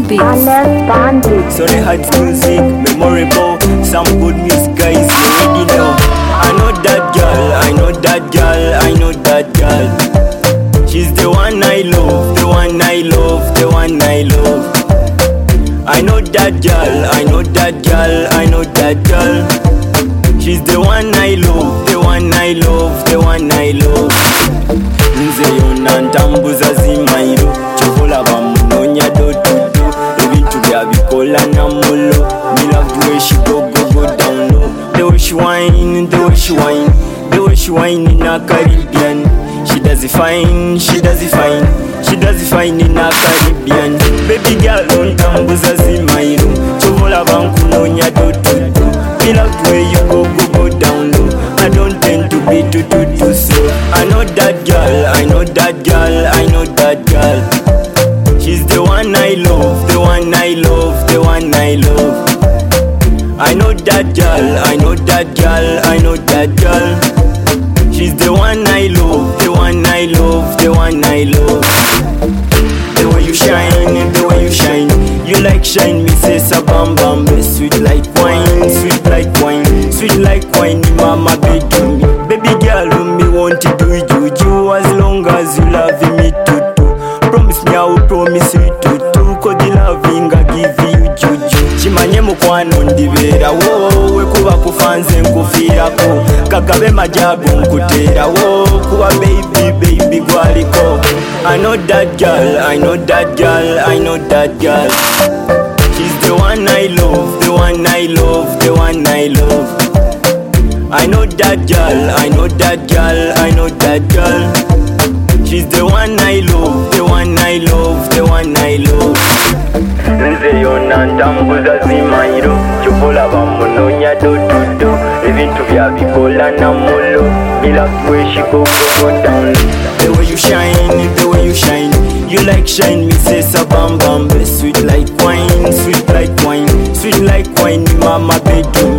Beats. Sorry, hard music, memorable. Some good music, guys, you already know. I know that girl, I know that girl, I know that girl. She's the one I love, the one I love, the one I love. I know that girl, I know that girl, I know that girl. She's the one I love, the one I love, the one I love. Nze yona ntambuza zimairo, chokola bamunonya dotudo. Ebintu byabikola na mulo. Me love the way she go down low. The way she whine, the way she whine, the way she whine in a Caribbean. She does it fine, she does it fine, she does it fine in a Caribbean. Baby girl ntambuza zimairo, chokola bamunonya dotudo. Me love the way you go down low. I don't tend to be too slow. I know that girl, I know that girl, I know that girl. She's the one I love, the one I love, the one I love. I know that girl, I know that girl, I know that girl. She's the one I love, the one I love, the one I love. The way you shine, the way you shine. You like shine, me say sa bam bam. Sweet like wine, sweet like wine, sweet like wine. Mama be to me, baby girl, me want to do you as long as you love me too. Promise me I will promise you too. Cause the loving I give you juju. Chimanye mukwano ndibera wo, we kuba kufanze nkufirako. Kagabe majabu nkutera wo, kuba baby gwaliko. I know that girl, I know that girl, I know that girl. She's the one I love, the one I love, the one I love. I know that girl, I know that girl, I know that girl. She's the one I love, the one I love, the one I love. Nze yona ntambuza zimairo, chokola bamunonya dotudo. Ebintu byabikola na mulo. Me love the way she go down low. The way you shine, the way you shine. You like shine, me say sa bam bam. Sweet like wine, sweet like wine, sweet like wine. Mama bedroom.